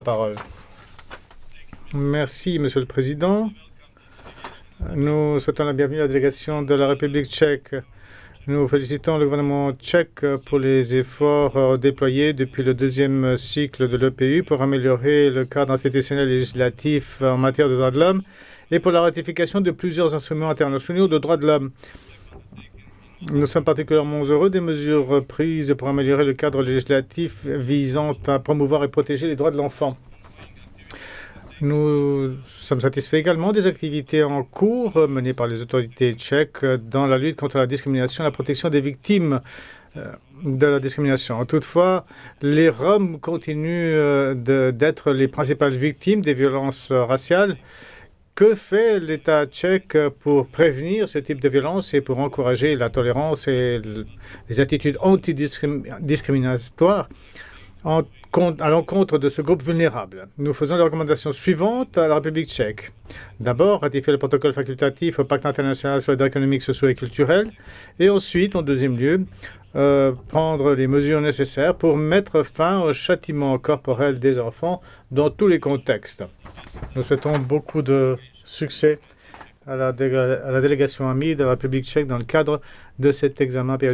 parole. Merci, Monsieur le Président. Nous souhaitons la bienvenue à la délégation de la République tchèque. Nous félicitons le gouvernement tchèque pour les efforts déployés depuis le deuxième cycle de l'EPU pour améliorer le cadre institutionnel et législatif en matière de droits de l'homme et pour la ratification de plusieurs instruments internationaux de droits de l'homme. Nous sommes particulièrement heureux des mesures prises pour améliorer le cadre législatif visant à promouvoir et protéger les droits de l'enfant. Nous sommes satisfaits également des activités en cours menées par les autorités tchèques dans la lutte contre la discrimination et la protection des victimes de la discrimination. Toutefois, les Roms continuent d'être les principales victimes des violences raciales. Que fait l'État tchèque pour prévenir ce type de violence et pour encourager la tolérance et les attitudes antidiscriminatoires à l'encontre de ce groupe vulnérable? Nous faisons les recommandations suivantes à la République tchèque. D'abord, ratifier le protocole facultatif au pacte international sur les droits économiques, sociaux et culturels. Et ensuite, en deuxième lieu, prendre les mesures nécessaires pour mettre fin au châtiment corporel des enfants dans tous les contextes. Nous souhaitons beaucoup de succès à la délégation amie de la République tchèque dans le cadre de cet examen périodique.